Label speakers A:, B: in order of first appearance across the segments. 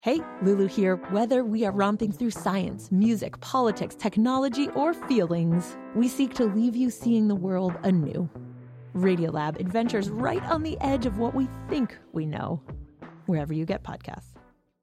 A: Hey, Lulu here. Whether we are romping through science, music, politics, technology, or feelings, we seek to leave you seeing the world anew. Radiolab adventures right on the edge of what we think we know, wherever you get podcasts.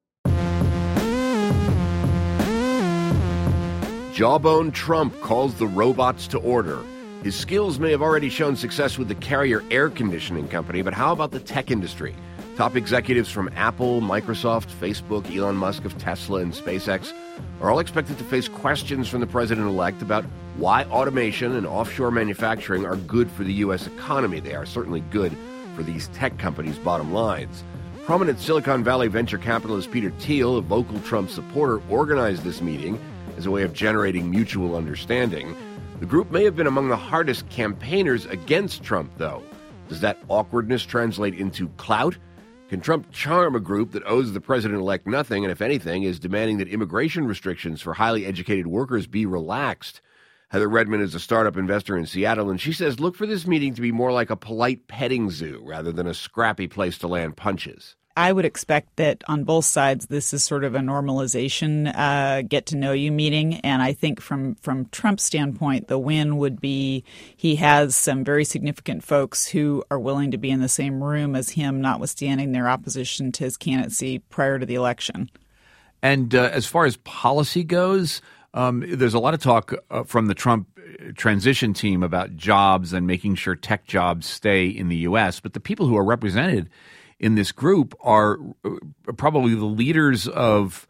B: Jawbone Trump calls the robots to order. His skills may have already shown success with the Carrier air conditioning company, but how about the tech industry? Top executives from Apple, Microsoft, Facebook, Elon Musk of Tesla, and SpaceX are all expected to face questions from the president-elect about why automation and offshore manufacturing are good for the U.S. economy. They are certainly good for these tech companies' bottom lines. Prominent Silicon Valley venture capitalist Peter Thiel, a vocal Trump supporter, organized this meeting as a way of generating mutual understanding. The group may have been among the hardest campaigners against Trump, though. Does that awkwardness translate into clout? Can Trump charm a group that owes the president-elect nothing and, if anything, is demanding that immigration restrictions for highly educated workers be relaxed? Heather Redman is a startup investor in Seattle, and she says look for this meeting to be more like a polite petting zoo rather than a scrappy place to land punches.
C: I would expect that on both sides, this is sort of a normalization, get-to-know-you meeting. And I think from Trump's standpoint, the win would be he has some very significant folks who are willing to be in the same room as him, notwithstanding their opposition to his candidacy prior to the election.
D: And as far as policy goes, there's a lot of talk from the Trump transition team about jobs and making sure tech jobs stay in the U.S. But the people who are represented in this group are probably the leaders of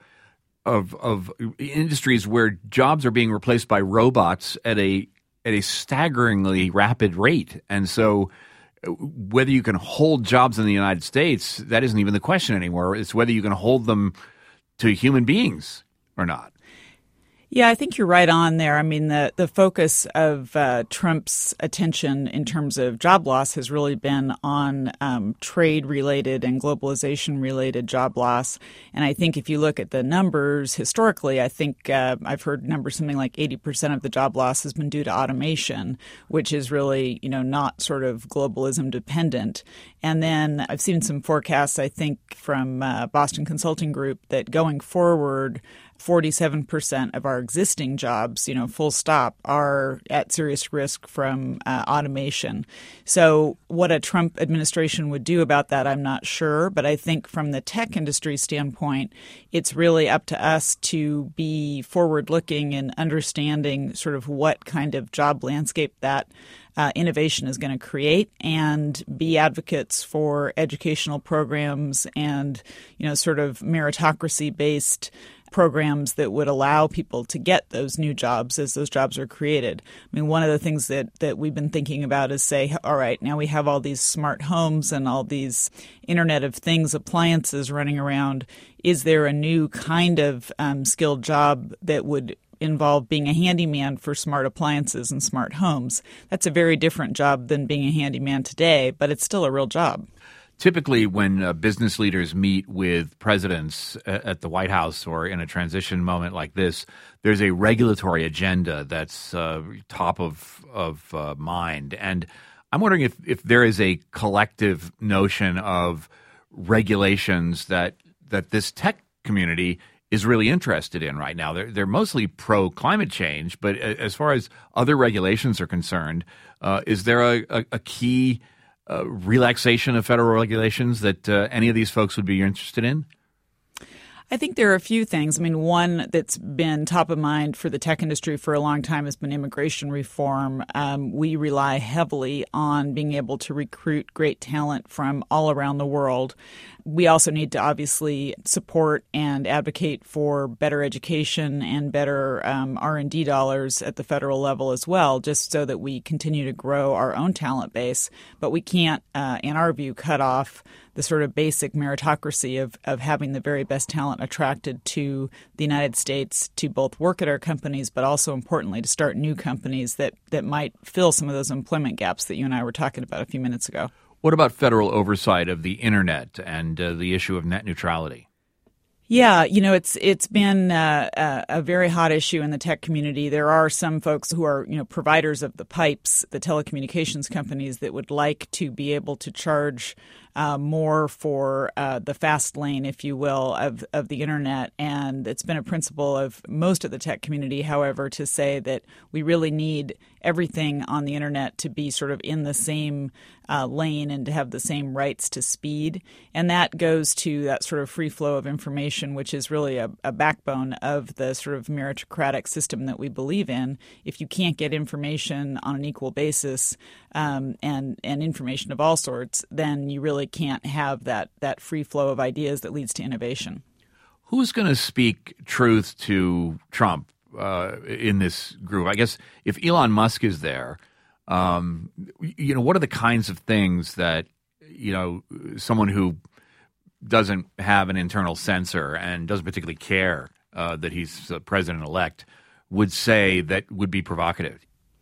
D: industries where jobs are being replaced by robots at a staggeringly rapid rate. And so whether you can hold jobs in the United States, that isn't even the question anymore. It's whether you can hold them to human beings or not.
C: Yeah, I think you're right on there. I mean, the focus of Trump's attention in terms of job loss has really been on trade-related and globalization-related job loss. And I think if you look at the numbers historically, I think I've heard numbers something like 80% of the job loss has been due to automation, which is really, not sort of globalism dependent. And then I've seen some forecasts, I think, from Boston Consulting Group that going forward, 47% of our existing jobs, full stop, are at serious risk from automation. So what a Trump administration would do about that, I'm not sure. But I think from the tech industry standpoint, it's really up to us to be forward-looking and understanding sort of what kind of job landscape that innovation is going to create, and be advocates for educational programs and, sort of meritocracy-based programs that would allow people to get those new jobs as those jobs are created. I mean, one of the things that we've been thinking about is say, all right, now we have all these smart homes and all these Internet of Things appliances running around. Is there a new kind of skilled job that would involve being a handyman for smart appliances and smart homes? That's a very different job than being a handyman today, but it's still a real job.
D: Typically, when business leaders meet with presidents at the White House or in a transition moment like this, there's a regulatory agenda that's top of mind. And I'm wondering if there is a collective notion of regulations that this tech community is really interested in right now. They're mostly pro-climate change, but as far as other regulations are concerned, is there a key relaxation of federal regulations that any of these folks would be interested in?
C: I think there are a few things. I mean, one that's been top of mind for the tech industry for a long time has been immigration reform. We rely heavily on being able to recruit great talent from all around the world. We also need to obviously support and advocate for better education and better R&D dollars at the federal level as well, just so that we continue to grow our own talent base. But we can't, in our view, cut off the sort of basic meritocracy of having the very best talent attracted to the United States to both work at our companies, but also importantly to start new companies that might fill some of those employment gaps that you and I were talking about a few minutes ago.
D: What about federal oversight of the Internet and the issue of net neutrality?
C: Yeah, it's been a very hot issue in the tech community. There are some folks who are, providers of the pipes, the telecommunications companies that would like to be able to charge more for the fast lane, if you will, of the internet. And it's been a principle of most of the tech community, however, to say that we really need everything on the internet to be sort of in the same lane and to have the same rights to speed. And that goes to that sort of free flow of information, which is really a backbone of the sort of meritocratic system that we believe in. If you can't get information on an equal basis and information of all sorts, then you really can't have that free flow of ideas that leads to innovation.
D: Who's going to speak truth to Trump in this group? I guess if Elon Musk is there, what are the kinds of things that, someone who doesn't have an internal censor and doesn't particularly care that he's president-elect would say that would be provocative?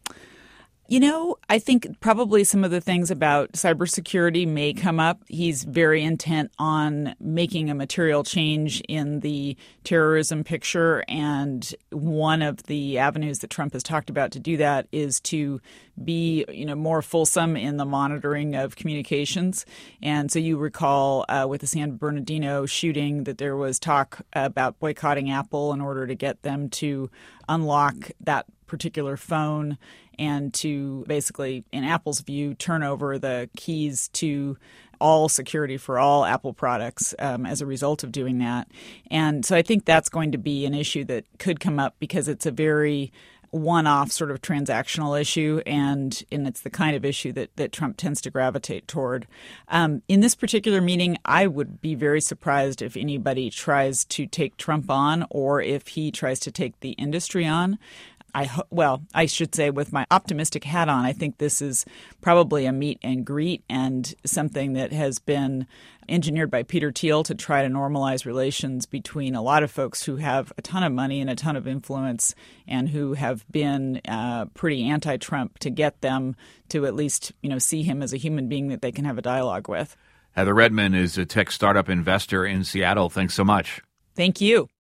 C: I think probably some of the things about cybersecurity may come up. He's very intent on making a material change in the terrorism picture. And one of the avenues that Trump has talked about to do that is to be, more fulsome in the monitoring of communications. And so you recall with the San Bernardino shooting that there was talk about boycotting Apple in order to get them to unlock that particular phone and to basically, in Apple's view, turn over the keys to all security for all Apple products as a result of doing that. And so I think that's going to be an issue that could come up because it's a very one-off sort of transactional issue, and it's the kind of issue that Trump tends to gravitate toward. In this particular meeting, I would be very surprised if anybody tries to take Trump on or if he tries to take the industry on. I should say with my optimistic hat on, I think this is probably a meet and greet and something that has been engineered by Peter Thiel to try to normalize relations between a lot of folks who have a ton of money and a ton of influence and who have been pretty anti-Trump to get them to at least, see him as a human being that they can have a dialogue with.
D: Heather Redman is a tech startup investor in Seattle. Thanks so much.
C: Thank you.